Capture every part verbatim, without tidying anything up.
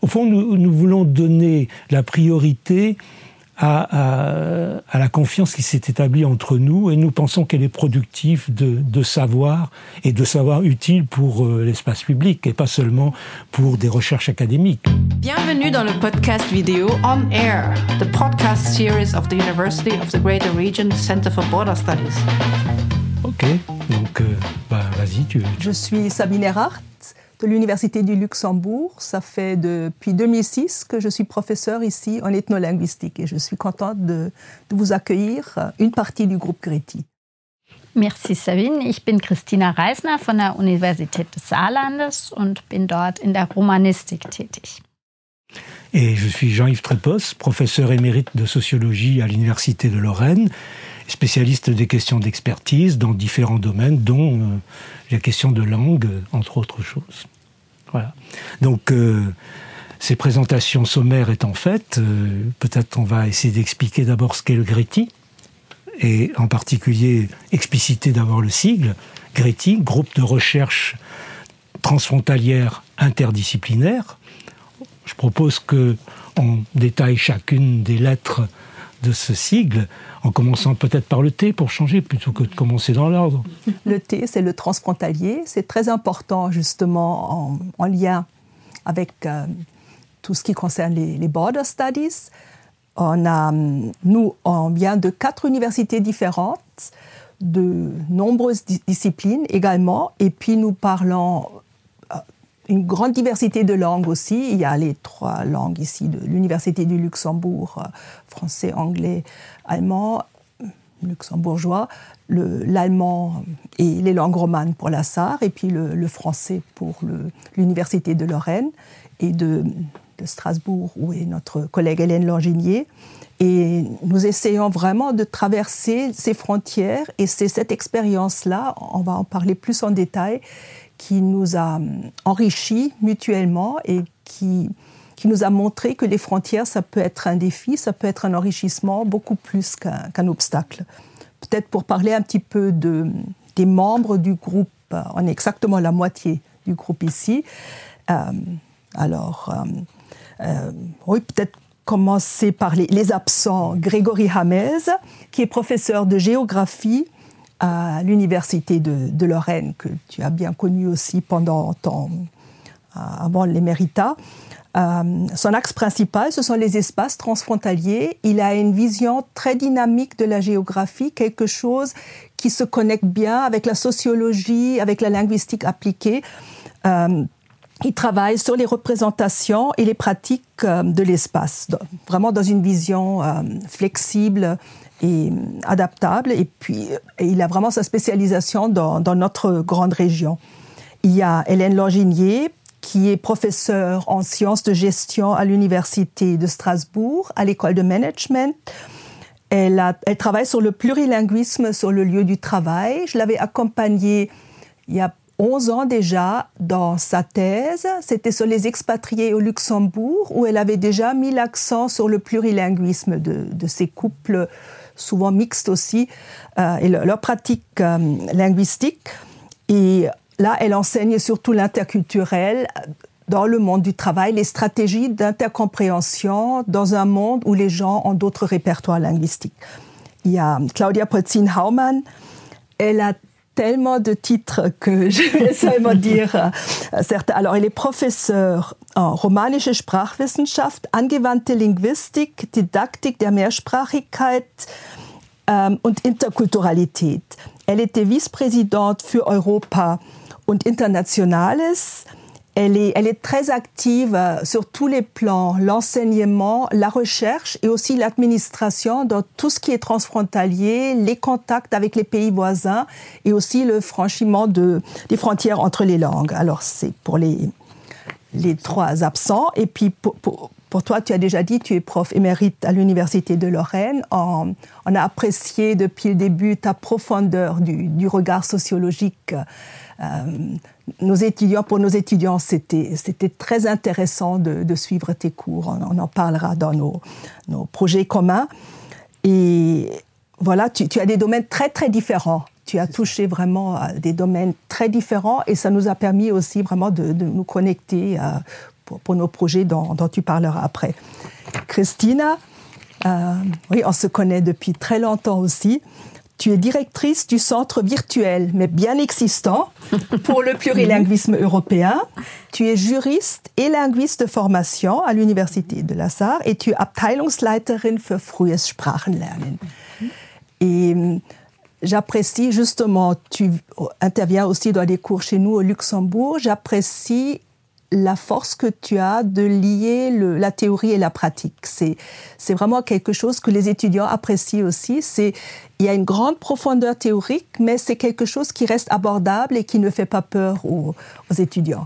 Au fond, nous, nous voulons donner la priorité à, à, à la confiance qui s'est établie entre nous, et nous pensons qu'elle est productive de, de savoir, et de savoir utile pour euh, l'espace public, et pas seulement pour des recherches académiques. Bienvenue dans le podcast vidéo On Air, the podcast series of the University of the Greater Region Center for Border Studies. Ok, donc euh, bah, vas-y, tu... Je suis Sabine Erhardt de l'Université du Luxembourg. Ça fait depuis deux mille six que je suis professeure ici en ethnolinguistique et je suis contente de, de vous accueillir, une partie du groupe Greti. Merci Sabine, ich bin Christina Reisner von der Universität des Saarlandes und bin dort in der Romanistik tätig. Et je suis Jean-Yves Trépos, professeur émérite de sociologie à l'Université de Lorraine, spécialiste des questions d'expertise dans différents domaines, dont euh, la question de langue, entre autres choses. Voilà. Donc, euh, ces présentations sommaires étant faites, euh, peut-être on va essayer d'expliquer d'abord ce qu'est le Greti, et en particulier expliciter d'abord le sigle, Greti, groupe de recherche transfrontalière interdisciplinaire. Je propose qu'on détaille chacune des lettres de ce sigle, en commençant peut-être par le T pour changer, plutôt que de commencer dans l'ordre. Le T, c'est le transfrontalier. C'est très important, justement, en, en lien avec euh, tout ce qui concerne les, les Border Studies. On a, nous, on vient de quatre universités différentes, de nombreuses di- disciplines également, et puis nous parlons une grande diversité de langues aussi. Il y a les trois langues ici de l'Université du Luxembourg, français, anglais, allemand, luxembourgeois, le, l'allemand et les langues romanes pour la Sarre, et puis le, le français pour le, l'Université de Lorraine et de, de Strasbourg, où est notre collègue Hélène Langinier. Et nous essayons vraiment de traverser ces frontières, et c'est cette expérience-là, on va en parler plus en détail, qui nous a enrichis mutuellement et qui, qui nous a montré que les frontières, ça peut être un défi, ça peut être un enrichissement beaucoup plus qu'un, qu'un obstacle. Peut-être pour parler un petit peu de, des membres du groupe, on est exactement la moitié du groupe ici. Euh, alors, euh, euh, oui, peut-être commencer par les, les absents. Grégory Hamez, qui est professeur de géographie à l'Université de, de Lorraine, que tu as bien connu aussi pendant ton, euh, avant l'éméritat. Euh, son axe principal, ce sont les espaces transfrontaliers. Il a une vision très dynamique de la géographie, quelque chose qui se connecte bien avec la sociologie, avec la linguistique appliquée. Euh, il travaille sur les représentations et les pratiques euh, de l'espace, vraiment dans une vision euh, flexible et adaptable, et puis et il a vraiment sa spécialisation dans, dans notre grande région. Il y a Hélène Langinier, qui est professeure en sciences de gestion à l'Université de Strasbourg, à l'école de management. Elle, a, elle travaille sur le plurilinguisme sur le lieu du travail. Je l'avais accompagnée il y a onze ans déjà dans sa thèse. C'était sur les expatriés au Luxembourg, où elle avait déjà mis l'accent sur le plurilinguisme de, de ces couples souvent mixtes aussi, euh, et leur, leur pratique euh, linguistique. Et là, elle enseigne surtout l'interculturel dans le monde du travail, les stratégies d'intercompréhension dans un monde où les gens ont d'autres répertoires linguistiques. Il y a Claudia Polzin-Haumann. Elle a tellement de titres que je vais seulement dire euh, certains. Alors, elle est professeure en romanische Sprachwissenschaft, angewandte Linguistik, Didaktik der Mehrsprachigkeit ähm, und Interkulturalität. Elle était vice-présidente für Europa und Internationales. Elle est, elle est très active sur tous les plans, l'enseignement, la recherche et aussi l'administration dans tout ce qui est transfrontalier, les contacts avec les pays voisins et aussi le franchissement de, des frontières entre les langues. Alors, c'est pour les, les trois absents. Et puis, pour, pour, pour toi, tu as déjà dit, tu es prof émérite à l'Université de Lorraine. On, on a apprécié depuis le début ta profondeur du, du regard sociologique. Euh, nos étudiants, pour nos étudiants, c'était, c'était très intéressant de, de suivre tes cours. On, on en parlera dans nos, nos projets communs. Et voilà, tu, tu as des domaines très, très différents. Tu as touché vraiment à des domaines très différents et ça nous a permis aussi vraiment de, de nous connecter euh, pour, pour nos projets dont, dont tu parleras après. Christina, euh, oui, on se connaît depuis très longtemps aussi. Tu es directrice du centre virtuel, mais bien existant, pour le plurilinguisme européen. Tu es juriste et linguiste de formation à l'Université de La Sarre et tu es Abteilungsleiterin für frühes Sprachenlernen. Et j'apprécie justement, tu interviens aussi dans des cours chez nous au Luxembourg, j'apprécie la force que tu as de lier le, la théorie et la pratique. C'est, c'est vraiment quelque chose que les étudiants apprécient aussi. C'est, il y a une grande profondeur théorique, mais c'est quelque chose qui reste abordable et qui ne fait pas peur aux, aux étudiants.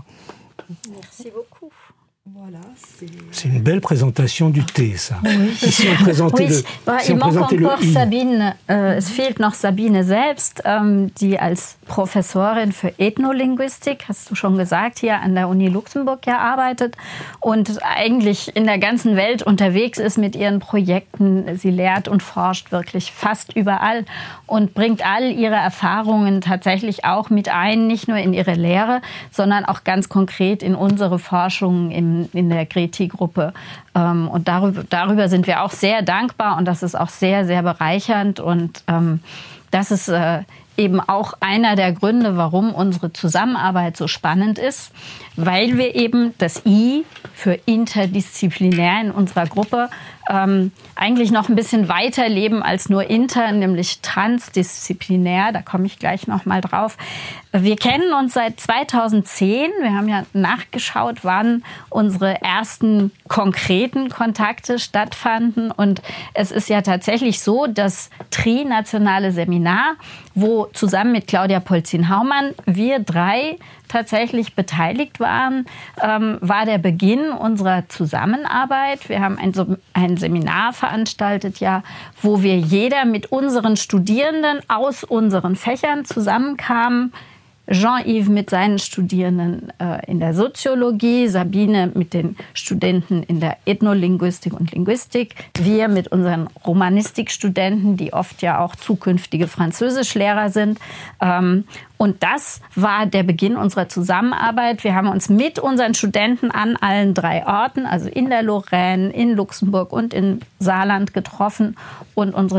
Merci beaucoup. Voilà, c'est... c'est une belle présentation du thé, ça. Oui. Si on présentait oui, le, si il on manque présentait encore le Sabine. Äh, es fehlt noch Sabine selbst, ähm, die als Professorin für Ethnolinguistik, hast du schon gesagt, hier an der Uni Luxemburg ja arbeitet und eigentlich in der ganzen Welt unterwegs ist mit ihren Projekten. Sie lehrt und forscht wirklich fast überall und bringt all ihre Erfahrungen tatsächlich auch mit ein, nicht nur in ihre Lehre, sondern auch ganz konkret in unsere Forschung im, in der Greti-Gruppe. Ähm, und darüber, darüber sind wir auch sehr dankbar und das ist auch sehr, sehr bereichernd und ähm, das ist äh, eben auch einer der Gründe, warum unsere Zusammenarbeit so spannend ist, weil wir eben das I für interdisziplinär in unserer Gruppe ähm, eigentlich noch ein bisschen weiter leben als nur inter, nämlich transdisziplinär. Da komme ich gleich noch mal drauf. Wir kennen uns seit zweitausendzehn. Wir haben ja nachgeschaut, wann unsere ersten konkreten Kontakte stattfanden. Und es ist ja tatsächlich so, das trinationale Seminar, wo zusammen mit Claudia Polzin-Haumann wir drei tatsächlich beteiligt waren, ähm, war der Beginn unserer Zusammenarbeit. Wir haben ein, ein Seminar veranstaltet, ja, wo wir jeder mit unseren Studierenden aus unseren Fächern zusammenkamen. Jean-Yves mit seinen Studierenden äh, in der Soziologie, Sabine mit den Studenten in der Ethnolinguistik und Linguistik, wir mit unseren Romanistikstudenten, die oft ja auch zukünftige Französischlehrer sind. Ähm, und das war der Beginn unserer Zusammenarbeit. Wir haben uns mit unseren Studenten an allen drei Orten, also in der Lorraine, in Luxemburg und in Saarland getroffen und unsere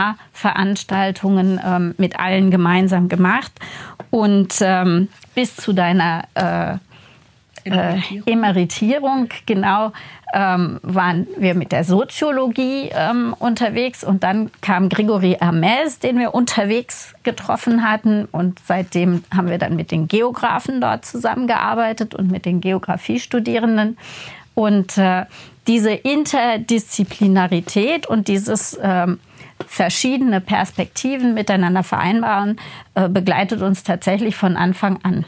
Seminarveranstaltungen ähm, mit allen gemeinsam gemacht. Und ähm, bis zu deiner äh, Emeritierung. Äh, Emeritierung, genau, ähm, waren wir mit der Soziologie ähm, unterwegs. Und dann kam Grégory Hermès, den wir unterwegs getroffen hatten. Und seitdem haben wir dann mit den Geographen dort zusammengearbeitet und mit den Geografiestudierenden. Und äh, diese Interdisziplinarität und dieses ähm, verschiedene Perspektiven miteinander vereinbaren, äh, begleitet uns tatsächlich von Anfang an.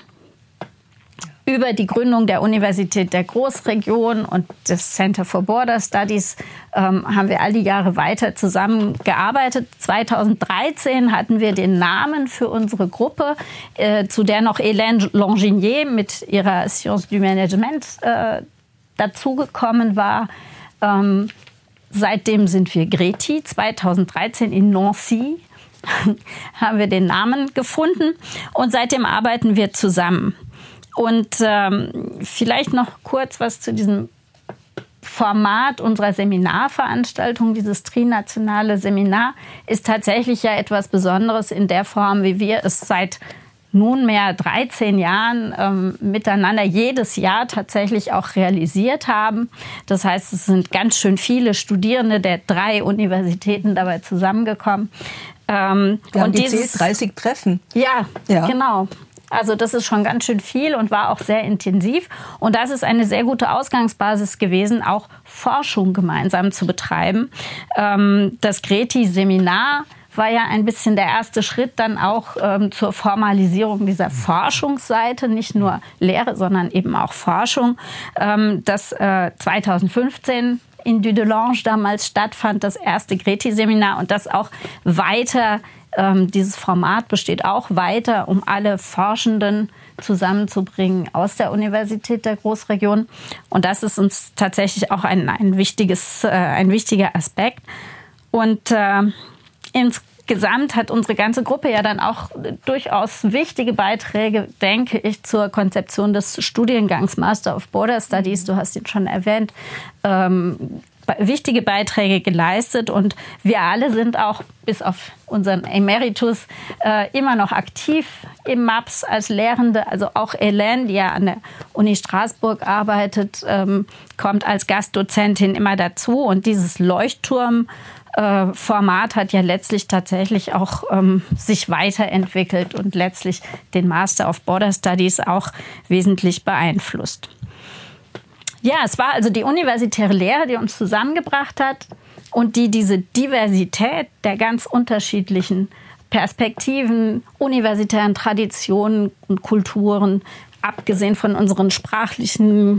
Über die Gründung der Universität der Großregion und des Center for Border Studies ähm, haben wir all die Jahre weiter zusammengearbeitet. zweitausenddreizehn hatten wir den Namen für unsere Gruppe, äh, zu der noch Hélène Langinier mit ihrer Sciences du Management äh, dazugekommen war. Ähm, Seitdem sind wir Greti. zweitausenddreizehn in Nancy haben wir den Namen gefunden und seitdem arbeiten wir zusammen. Und ähm, vielleicht noch kurz was zu diesem Format unserer Seminarveranstaltung. Dieses trinationale Seminar ist tatsächlich ja etwas Besonderes in der Form, wie wir es seit nunmehr dreizehn Jahren ähm, miteinander jedes Jahr tatsächlich auch realisiert haben. Das heißt, es sind ganz schön viele Studierende der drei Universitäten dabei zusammengekommen. Ähm, Wir haben und die dieses, dreißig Treffen. Ja, ja, genau. Also das ist schon ganz schön viel und war auch sehr intensiv. Und das ist eine sehr gute Ausgangsbasis gewesen, auch Forschung gemeinsam zu betreiben. Ähm, das Greti-Seminar war ja ein bisschen der erste Schritt dann auch ähm, zur Formalisierung dieser Forschungsseite, nicht nur Lehre, sondern eben auch Forschung, ähm, das äh, zweitausendfünfzehn in Dudelange damals stattfand, das erste Greti-Seminar und das auch weiter, ähm, dieses Format besteht auch weiter, um alle Forschenden zusammenzubringen aus der Universität der Großregion. Und das ist uns tatsächlich auch ein, ein, wichtiges, äh, ein wichtiger Aspekt. Und äh, ins, insgesamt hat unsere ganze Gruppe ja dann auch durchaus wichtige Beiträge, denke ich, zur Konzeption des Studiengangs Master of Border Studies, du hast ihn schon erwähnt, ähm, wichtige Beiträge geleistet und wir alle sind auch bis auf unseren Emeritus äh, immer noch aktiv im M A P S als Lehrende. Also auch Hélène, die ja an der Uni Straßburg arbeitet, ähm, kommt als Gastdozentin immer dazu und dieses Leuchtturm äh, Format hat ja letztlich tatsächlich auch ähm, sich weiterentwickelt und letztlich den Master of Border Studies auch wesentlich beeinflusst. Ja, es war also die universitäre Lehre, die uns zusammengebracht hat und die diese Diversität der ganz unterschiedlichen Perspektiven, universitären Traditionen und Kulturen, abgesehen von unseren sprachlichen,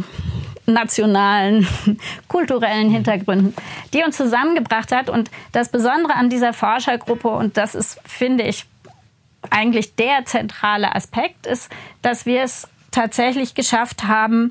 nationalen, kulturellen Hintergründen, die uns zusammengebracht hat. Und das Besondere an dieser Forschergruppe, und das ist, finde ich, eigentlich der zentrale Aspekt, ist, dass wir es tatsächlich geschafft haben,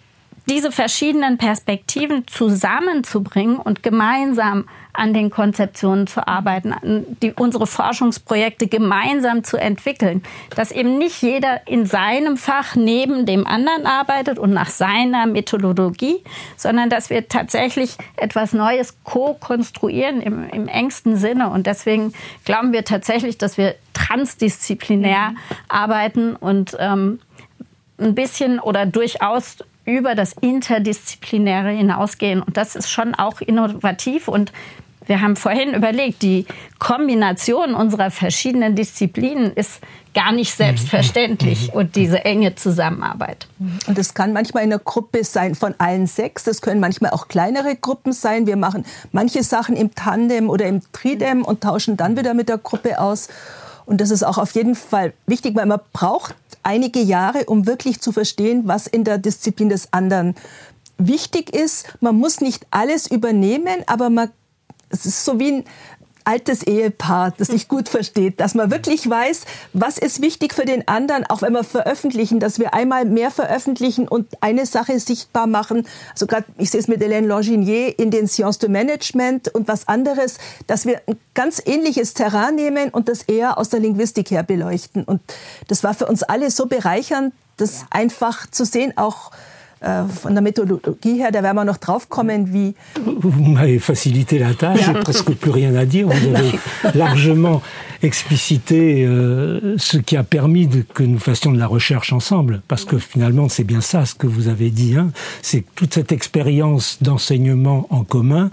diese verschiedenen Perspektiven zusammenzubringen und gemeinsam an den Konzeptionen zu arbeiten, die, unsere Forschungsprojekte gemeinsam zu entwickeln. Dass eben nicht jeder in seinem Fach neben dem anderen arbeitet und nach seiner Methodologie, sondern dass wir tatsächlich etwas Neues co-konstruieren im, im engsten Sinne. Und deswegen glauben wir tatsächlich, dass wir transdisziplinär mhm. arbeiten und ähm, ein bisschen oder durchaus über das Interdisziplinäre hinausgehen. Und das ist schon auch innovativ. Und wir haben vorhin überlegt, die Kombination unserer verschiedenen Disziplinen ist gar nicht selbstverständlich und diese enge Zusammenarbeit. Und das kann manchmal in einer Gruppe sein von allen sechs. Das können manchmal auch kleinere Gruppen sein. Wir machen manche Sachen im Tandem oder im Tridem und tauschen dann wieder mit der Gruppe aus. Und das ist auch auf jeden Fall wichtig, weil man braucht einige Jahre, um wirklich zu verstehen, was in der Disziplin des anderen wichtig ist. Man muss nicht alles übernehmen, aber man, es ist so wie ein altes Ehepaar, das sich gut versteht, dass man wirklich weiß, was ist wichtig für den anderen, auch wenn wir veröffentlichen, dass wir einmal mehr veröffentlichen und eine Sache sichtbar machen. Also gerade, ich sehe es mit Hélène Langinier in den Sciences de Management und was anderes, dass wir ein ganz ähnliches Terrain nehmen und das eher aus der Linguistik her beleuchten. Und das war für uns alle so bereichernd, das einfach zu sehen, auch von der Methodologie her, da werden wir noch drauf kommen, wie... Vous m'avez facilité la tâche, j'ai presque plus rien à dire. Vous avez largement explicité euh, ce qui a permis de, que nous fassions de la recherche ensemble. Parce que finalement, c'est bien ça ce que vous avez dit. Hein, c'est toute cette expérience d'enseignement en commun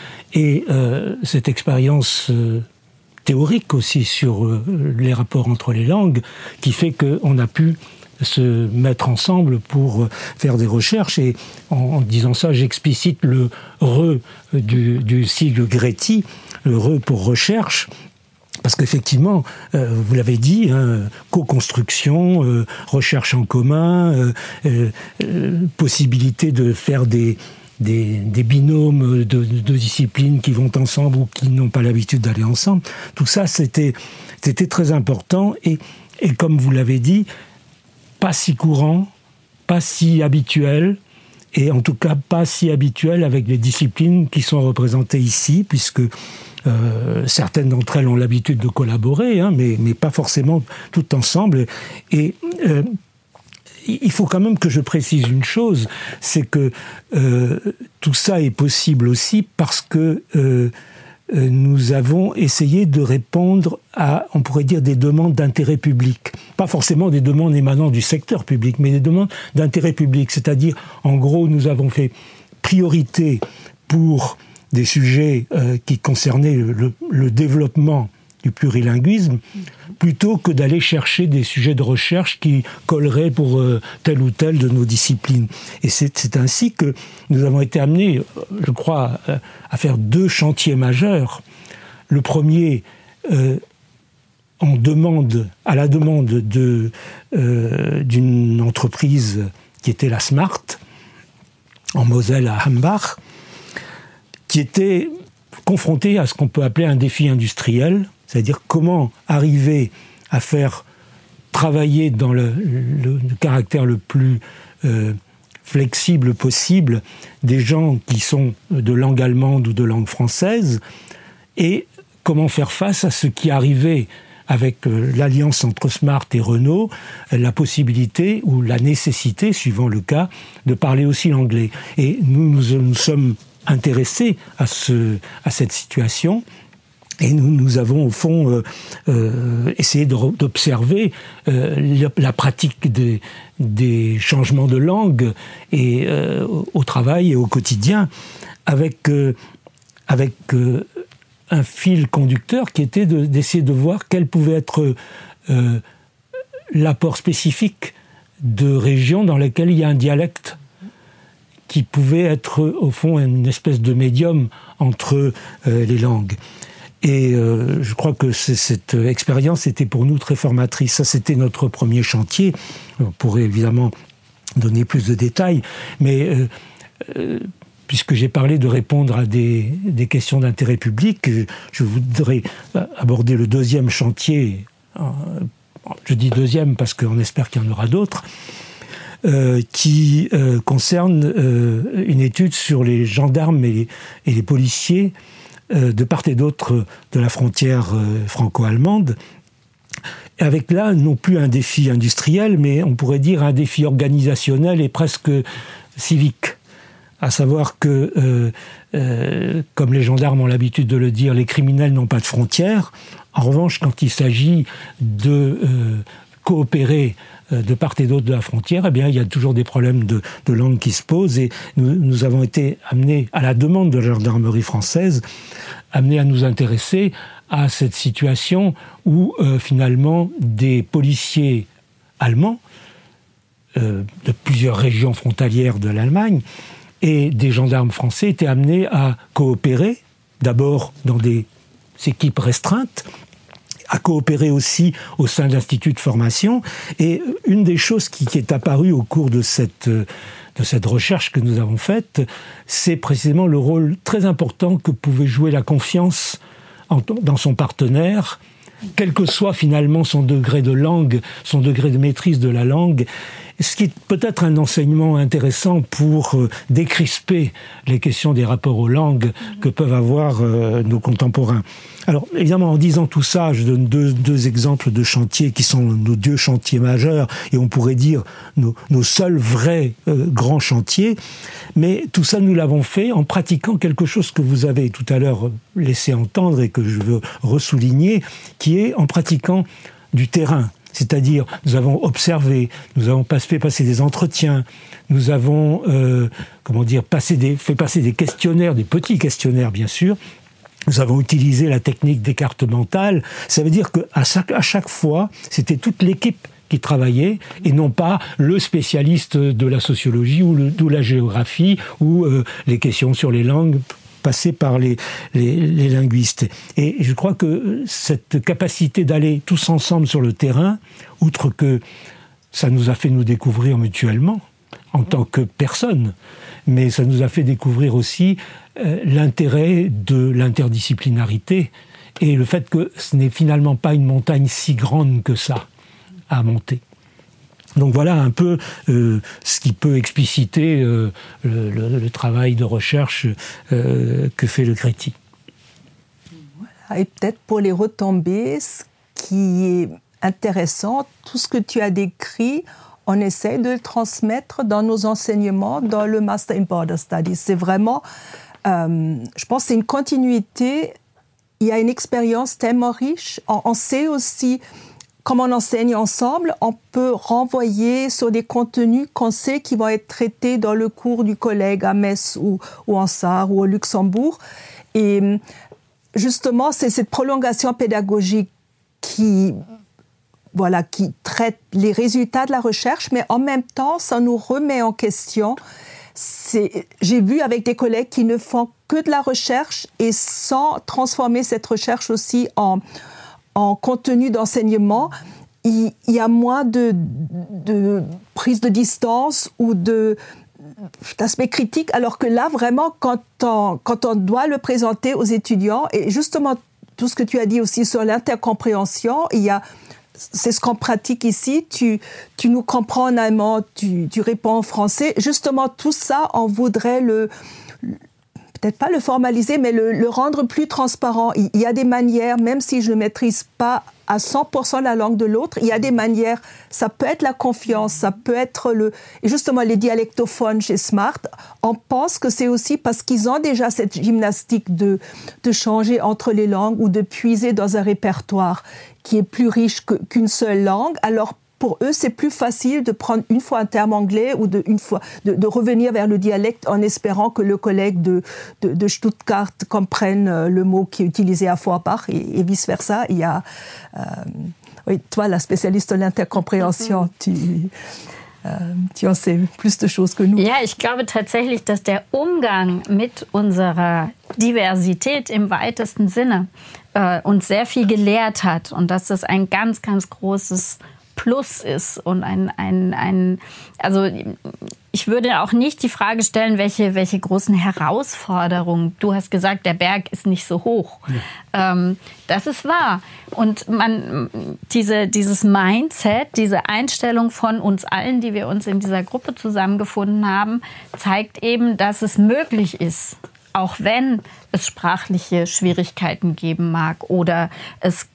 et euh, cette expérience... Euh, théorique aussi sur euh, les rapports entre les langues, qui fait qu'on a pu se mettre ensemble pour faire des recherches. Et en, en disant ça, j'explicite le « re » du, du sigle Greti, le « re » pour recherche, parce qu'effectivement, euh, vous l'avez dit, hein, co-construction, euh, recherche en commun, euh, euh, euh, possibilité de faire des... Des, des binômes de, de disciplines qui vont ensemble ou qui n'ont pas l'habitude d'aller ensemble. Tout ça, c'était, c'était très important et, et comme vous l'avez dit, pas si courant, pas si habituel, et en tout cas pas si habituel avec les disciplines qui sont représentées ici, puisque euh, certaines d'entre elles ont l'habitude de collaborer, hein, mais, mais pas forcément toutes ensemble. Et... Euh, il faut quand même que je précise une chose, c'est que euh, tout ça est possible aussi parce que euh, euh, nous avons essayé de répondre à, on pourrait dire, des demandes d'intérêt public. Pas forcément des demandes émanant du secteur public, mais des demandes d'intérêt public. C'est-à-dire, en gros, nous avons fait priorité pour des sujets euh, qui concernaient le, le développement du plurilinguisme, plutôt que d'aller chercher des sujets de recherche qui colleraient pour euh, telle ou telle de nos disciplines. Et c'est, c'est ainsi que nous avons été amenés, je crois, euh, à faire deux chantiers majeurs. Le premier, euh, en demande, à la demande de, euh, d'une entreprise qui était la Smart, en Moselle à Hambach, qui était confrontée à ce qu'on peut appeler un défi industriel, c'est-à-dire comment arriver à faire travailler dans le, le, le caractère le plus euh, flexible possible des gens qui sont de langue allemande ou de langue française, et comment faire face à ce qui arrivait avec euh, l'alliance entre Smart et Renault, euh, la possibilité ou la nécessité, suivant le cas, de parler aussi l'anglais. Et nous nous, nous sommes intéressés à, ce, à cette situation. Et nous, nous avons, au fond, euh, euh, essayé de, d'observer euh, la, la pratique des, des changements de langue et, euh, au travail et au quotidien, avec, euh, avec euh, un fil conducteur qui était de, d'essayer de voir quel pouvait être euh, l'apport spécifique de régions dans lesquelles il y a un dialecte qui pouvait être, au fond, une espèce de médium entre euh, les langues. Et euh, je crois que c'est, cette expérience était pour nous très formatrice. Ça, c'était notre premier chantier. On pourrait évidemment donner plus de détails, mais euh, euh, puisque j'ai parlé de répondre à des, des questions d'intérêt public, je voudrais aborder le deuxième chantier. Je dis deuxième parce qu'on espère qu'il y en aura d'autres, euh, qui euh, concerne euh, une étude sur les gendarmes et les, et les policiers de part et d'autre de la frontière franco-allemande, avec là non plus un défi industriel, mais on pourrait dire un défi organisationnel et presque civique. À savoir que, euh, euh, comme les gendarmes ont l'habitude de le dire, les criminels n'ont pas de frontières. En revanche, quand il s'agit de euh, coopérer de part et d'autre de la frontière, eh bien, il y a toujours des problèmes de, de langue qui se posent, et nous, nous avons été amenés, à la demande de la gendarmerie française, amenés à nous intéresser à cette situation où, euh, finalement, des policiers allemands euh, de plusieurs régions frontalières de l'Allemagne et des gendarmes français étaient amenés à coopérer, d'abord dans des équipes restreintes, à coopérer aussi au sein de l'Institut de formation. Et une des choses qui, qui est apparue au cours de cette, de cette recherche que nous avons faite, c'est précisément le rôle très important que pouvait jouer la confiance en, dans son partenaire, quel que soit finalement son degré de langue, son degré de maîtrise de la langue. Ce qui est peut-être un enseignement intéressant pour euh, décrisper les questions des rapports aux langues que peuvent avoir euh, nos contemporains. Alors, évidemment, en disant tout ça, je donne deux, deux exemples de chantiers qui sont nos deux chantiers majeurs, et on pourrait dire nos, nos seuls vrais euh, grands chantiers. Mais tout ça, nous l'avons fait en pratiquant quelque chose que vous avez tout à l'heure laissé entendre et que je veux ressouligner, qui est en pratiquant du terrain. C'est-à-dire, nous avons observé, nous avons fait passer des entretiens, nous avons euh, comment dire, passé des, fait passer des questionnaires, des petits questionnaires bien sûr, nous avons utilisé la technique des cartes mentales. Ça veut dire qu'à chaque, à chaque fois, c'était toute l'équipe qui travaillait, et non pas le spécialiste de la sociologie ou le, de la géographie ou euh, les questions sur les langues passées par les, les, les linguistes. Et je crois que cette capacité d'aller tous ensemble sur le terrain, outre que ça nous a fait nous découvrir mutuellement en tant que personnes, mais ça nous a fait découvrir aussi euh, l'intérêt de l'interdisciplinarité et le fait que ce n'est finalement pas une montagne si grande que ça à monter. Donc voilà un peu euh, ce qui peut expliciter euh, le, le, le travail de recherche euh, que fait le Créti. Voilà. Et peut-être pour les retombées, ce qui est intéressant, tout ce que tu as décrit, on essaie de le transmettre dans nos enseignements, dans le Master in Border Studies. C'est vraiment, euh, je pense, c'est une continuité. Il y a une expérience tellement riche. On, on sait aussi, comme on enseigne ensemble, on peut renvoyer sur des contenus qu'on sait qui vont être traités dans le cours du collègue à Metz ou, ou en Sarre ou au Luxembourg. Et justement, c'est cette prolongation pédagogique qui, voilà, qui traite les résultats de la recherche, mais en même temps, ça nous remet en question. C'est, j'ai vu avec des collègues qui ne font que de la recherche et sans transformer cette recherche aussi en en contenu d'enseignement, il, il y a moins de, de prise de distance ou de, d'aspect critique, alors que là, vraiment, quand on, quand on doit le présenter aux étudiants, et justement, tout ce que tu as dit aussi sur l'intercompréhension, il y a, c'est ce qu'on pratique ici, tu, tu nous comprends en allemand, tu, tu réponds en français, justement, tout ça, on voudrait le... peut-être pas le formaliser, mais le, le rendre plus transparent. Il, il y a des manières, même si je ne maîtrise pas à cent pour cent la langue de l'autre, il y a des manières, ça peut être la confiance, ça peut être le... Et justement, les dialectophones chez Smart, on pense que c'est aussi parce qu'ils ont déjà cette gymnastique de, de changer entre les langues ou de puiser dans un répertoire qui est plus riche que, qu'une seule langue. Alors, pour eux, c'est plus facile de prendre une fois un terme anglais ou de, une fois, de, de revenir vers le dialecte en espérant que le collègue de, de, de Stuttgart comprenne le mot qui est utilisé à Forbach et, et vice-versa. Il y a, euh, oui, toi, la spécialiste de l'intercompréhension, tu, äh, tu en sais plus de choses que nous. Ja, ich glaube tatsächlich, dass der Umgang mit unserer Diversität im weitesten Sinne äh, uns sehr viel gelehrt hat und dass das ein ganz, ganz großes Plus ist und ein, ein, ein, also ich würde auch nicht die Frage stellen, welche, welche großen Herausforderungen. Du hast gesagt, der Berg ist nicht so hoch. Ja. Ähm, das ist wahr. Und man, diese, dieses Mindset, diese Einstellung von uns allen, die wir uns in dieser Gruppe zusammengefunden haben, zeigt eben, dass es möglich ist, auch wenn es sprachliche Schwierigkeiten geben mag oder es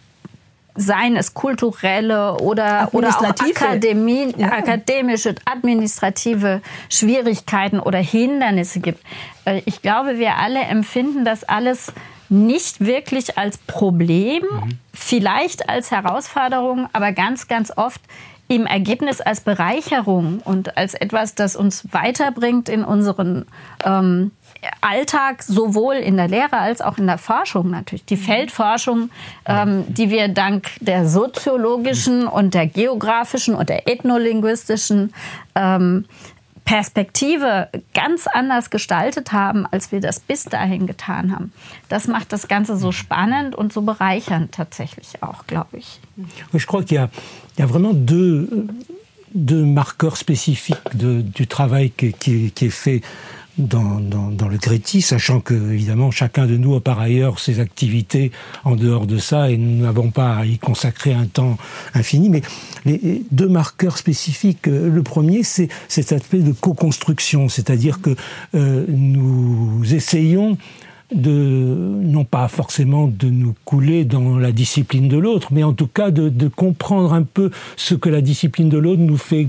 seien es kulturelle oder, oder auch Akademie, ja. akademische, administrative Schwierigkeiten oder Hindernisse gibt. Ich glaube, wir alle empfinden das alles nicht wirklich als Problem, mhm. vielleicht als Herausforderung, aber ganz, ganz oft im Ergebnis als Bereicherung und als etwas, das uns weiterbringt in unseren ähm, Alltag, sowohl in der Lehre als auch in der Forschung natürlich. Die Feldforschung, ähm, die wir dank der soziologischen und der geografischen und der ethnolinguistischen ähm, Perspektive ganz anders gestaltet haben, als wir das bis dahin getan haben. Das macht das Ganze so spannend und so bereichernd tatsächlich auch, glaube ich. Je crois qu'il y a, il y a vraiment deux, deux marqueurs spécifiques de, du travail qui, qui, qui est fait Dans, dans, dans le Greti, sachant que, évidemment, chacun de nous a par ailleurs ses activités en dehors de ça et nous n'avons pas à y consacrer un temps infini. Mais les deux marqueurs spécifiques, le premier, c'est cet aspect de co-construction, c'est-à-dire que euh, nous essayons de, non pas forcément de nous couler dans la discipline de l'autre, mais en tout cas de, de comprendre un peu ce que la discipline de l'autre nous fait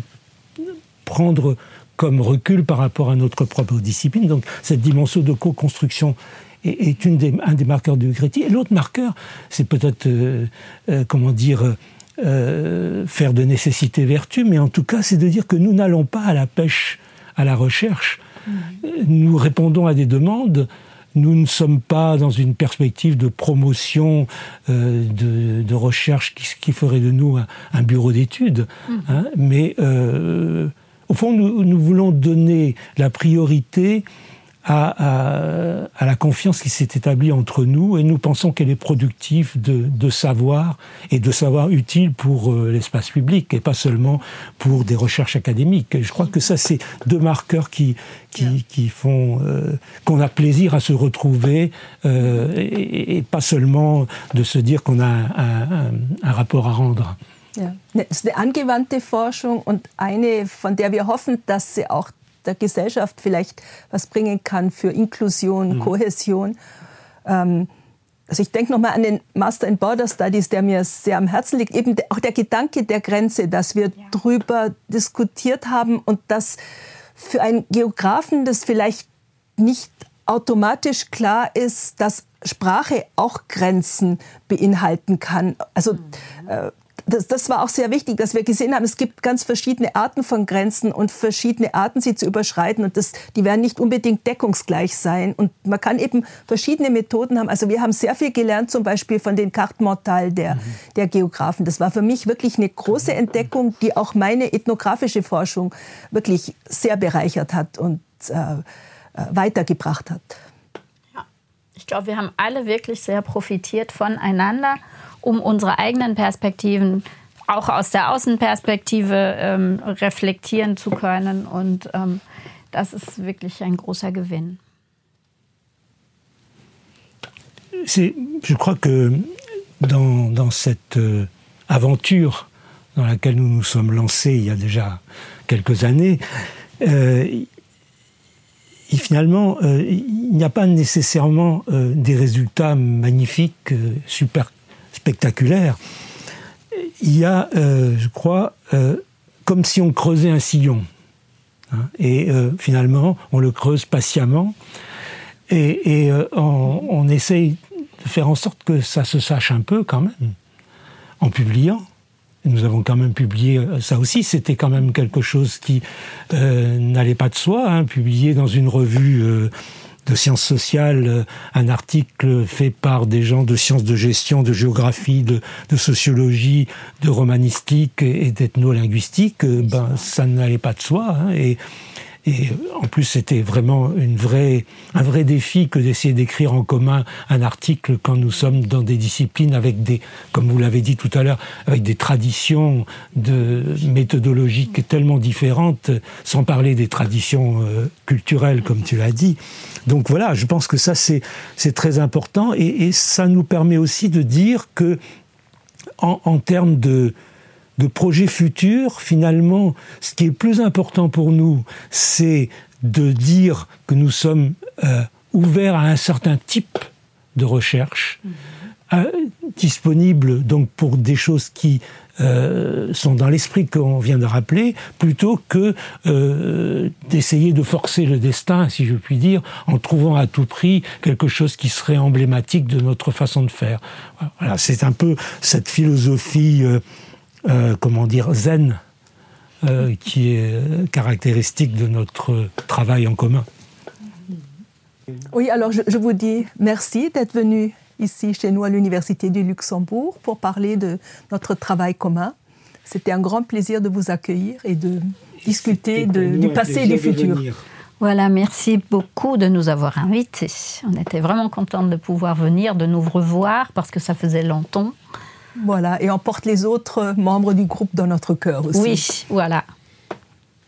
prendre comme recul par rapport à notre propre discipline. Donc cette dimension de co-construction est, est une des, un des marqueurs du Greti. Et l'autre marqueur, c'est peut-être, euh, euh, comment dire, euh, faire de nécessité vertu, mais en tout cas, c'est de dire que nous n'allons pas à la pêche, à la recherche. Mmh. Nous répondons à des demandes. Nous ne sommes pas dans une perspective de promotion, euh, de, de recherche qui, qui ferait de nous un, un bureau d'études, mmh. hein, mais... Euh, Au fond, nous, nous voulons donner la priorité à, à, à la confiance qui s'est établie entre nous et nous pensons qu'elle est productive de, de savoir et de savoir utile pour euh, l'espace public et pas seulement pour des recherches académiques. Et je crois que ça, c'est deux marqueurs qui, qui, qui font euh, qu'on a plaisir à se retrouver euh, et, et pas seulement de se dire qu'on a un, un, un rapport à rendre. Ja, es ist eine angewandte Forschung und eine, von der wir hoffen, dass sie auch der Gesellschaft vielleicht was bringen kann für Inklusion, mhm. Kohäsion. Ähm, also ich denke nochmal an den Master in Border Studies, der mir sehr am Herzen liegt. Eben auch der Gedanke der Grenze, dass wir ja. drüber diskutiert haben und dass für einen Geografen das vielleicht nicht automatisch klar ist, dass Sprache auch Grenzen beinhalten kann. Also mhm. äh, Das, das war auch sehr wichtig, dass wir gesehen haben, es gibt ganz verschiedene Arten von Grenzen und verschiedene Arten, sie zu überschreiten. Und das, die werden nicht unbedingt deckungsgleich sein. Und man kann eben verschiedene Methoden haben. Also wir haben sehr viel gelernt, zum Beispiel von den Cartes Mentales der, mhm. der Geografen. Das war für mich wirklich eine große Entdeckung, die auch meine ethnografische Forschung wirklich sehr bereichert hat und äh, weitergebracht hat. Ja, ich glaube, wir haben alle wirklich sehr profitiert voneinander, um unsere eigenen Perspektiven auch aus der Außenperspektive ähm, reflektieren zu können. Und ähm, das ist wirklich ein großer Gewinn. C'est, je crois que dans, dans cette euh, aventure dans laquelle nous nous sommes lancés il y a déjà quelques années, euh, et finalement, euh, il n'y a pas nécessairement euh, des résultats magnifiques, euh, super spectaculaires. Il y a, euh, je crois, euh, comme si on creusait un sillon. Hein, et euh, finalement, on le creuse patiemment. Et, et euh, on, on essaye de faire en sorte que ça se sache un peu quand même, en publiant. Nous avons quand même publié ça aussi, c'était quand même quelque chose qui euh, n'allait pas de soi, hein, publier dans une revue euh, de sciences sociales euh, un article fait par des gens de sciences de gestion, de géographie, de, de sociologie, de romanistique et, et d'ethnolinguistique, euh, ben, ça n'allait pas de soi. Hein, et, Et en plus, c'était vraiment une vraie, un vrai défi que d'essayer d'écrire en commun un article quand nous sommes dans des disciplines avec des, comme vous l'avez dit tout à l'heure, avec des traditions de méthodologiques tellement différentes, sans parler des traditions euh, culturelles, comme tu l'as dit. Donc voilà, je pense que ça, c'est, c'est très important. Et, et ça nous permet aussi de dire que, en, en termes de de projets futurs, finalement, ce qui est plus important pour nous, c'est de dire que nous sommes euh, ouverts à un certain type de recherche, mmh. euh, disponible donc pour des choses qui euh, sont dans l'esprit qu'on vient de rappeler, plutôt que euh, d'essayer de forcer le destin, si je puis dire, en trouvant à tout prix quelque chose qui serait emblématique de notre façon de faire. Voilà, c'est un peu cette philosophie euh, Euh, comment dire, zen, euh, qui est caractéristique de notre travail en commun. Oui, alors je, je vous dis merci d'être venu ici chez nous à l'Université du Luxembourg pour parler de notre travail commun. C'était un grand plaisir de vous accueillir et de discuter de, du passé et du futur. Voilà, merci beaucoup de nous avoir invités. On était vraiment contents de pouvoir venir, de nous revoir, parce que ça faisait longtemps. Voilà, et on porte les autres membres du groupe dans notre cœur aussi. Oui, voilà.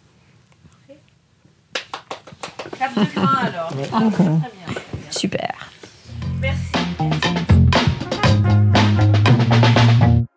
Quatre de grain alors. Okay. Super.